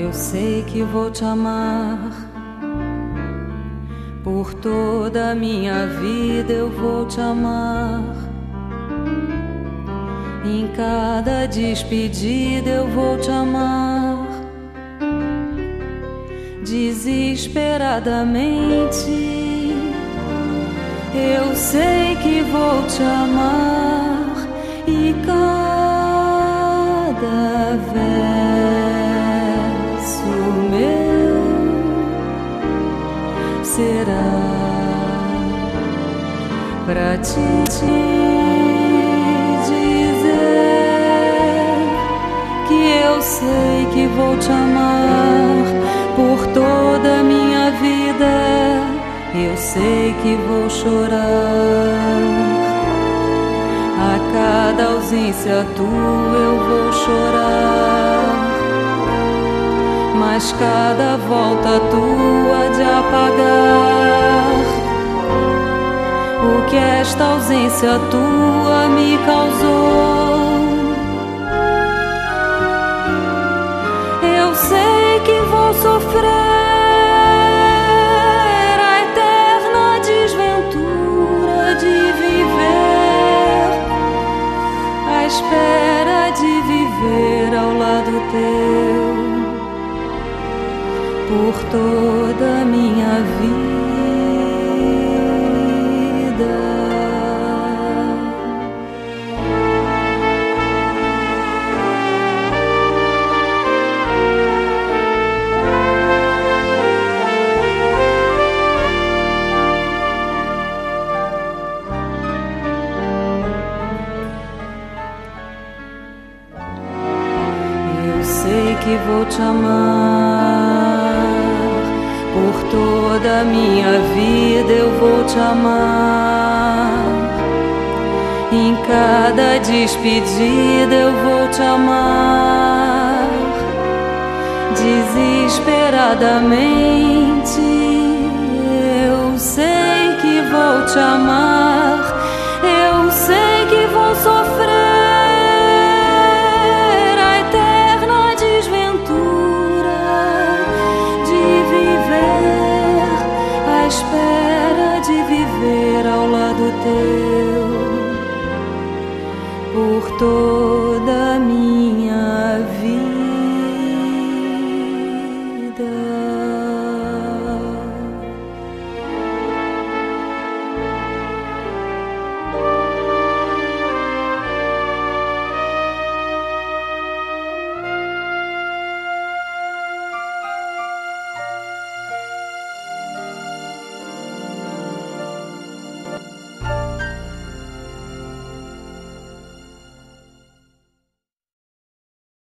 Eu sei que vou te amar, por toda a minha vida eu vou te amar. Em cada despedida eu vou te amar, desesperadamente. Eu sei que vou te amar e cada verso meu será pra te dizer que eu sei que vou te amar por toda a minha vida. Eu sei que vou chorar a cada ausência tua, eu vou chorar, mas cada volta tua de apagar o que esta ausência tua me causou. Eu sei que vou sofrer espera de viver ao lado teu por toda a minha vida. Sei que vou te amar, por toda a minha vida eu vou te amar. Em cada despedida eu vou te amar, desesperadamente. Eu sei que vou te amar, eu sei que vou sofrer espera de viver ao lado teu por toda